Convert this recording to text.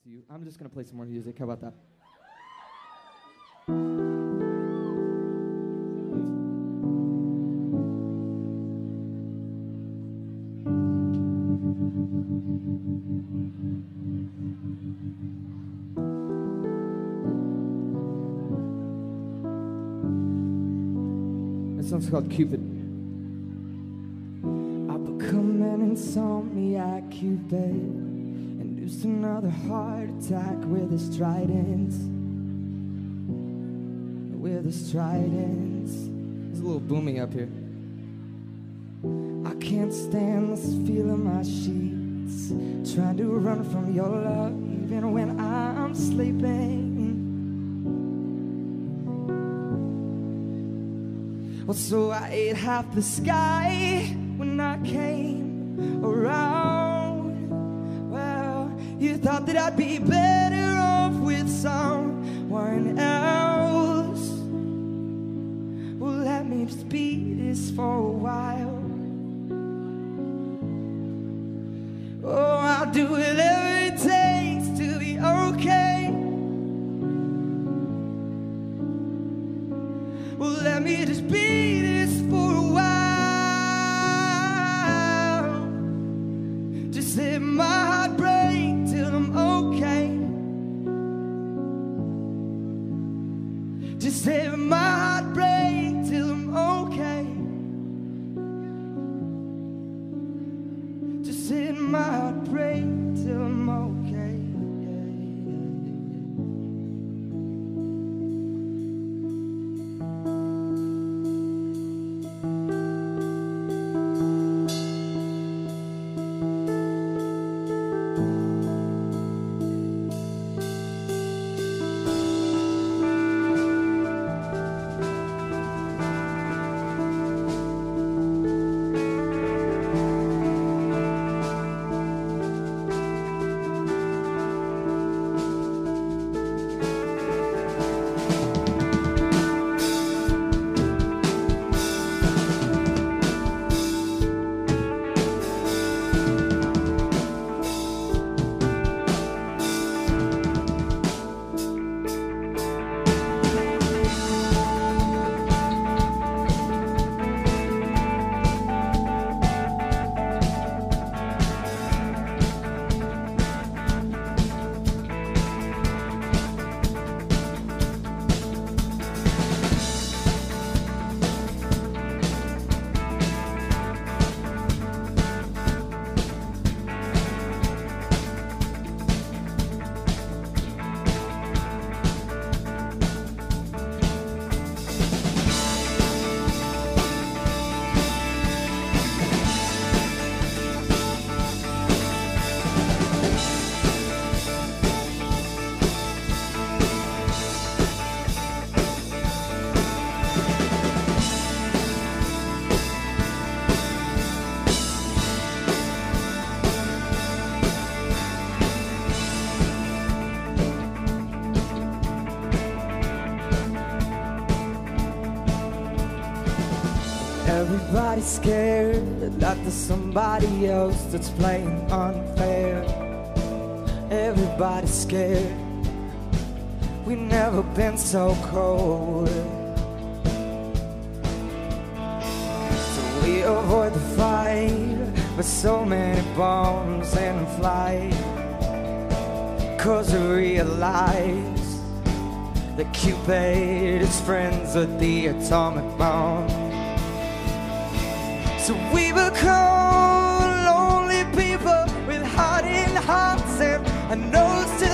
to you. I'm just gonna play some more music. How about that? This song's called Cupid. I've become an insomniac Cupid, induced another heart attack with his tridents. With his tridents. It's a little boomy up here. I can't stand this feel of my sheets, trying to run from your love even when I'm sleeping. Well, so I ate half the sky when I came around. Well, you thought that I'd be better off with someone else. Well, let me just be this for a while. Oh, I'll do whatever it takes to be okay. Well, let me just be this for a while. Just let my heart break till I'm okay. Just let my heart break till I'm okay. Just let my heart break till I'm okay. Everybody's scared that there's somebody else that's playing unfair. Everybody's scared. We've never been so cold. So we avoid the fight with so many bombs in flight, 'cause we realize that Cupid is friends with the atomic bomb. So we become lonely people with hardened hearts and a nose to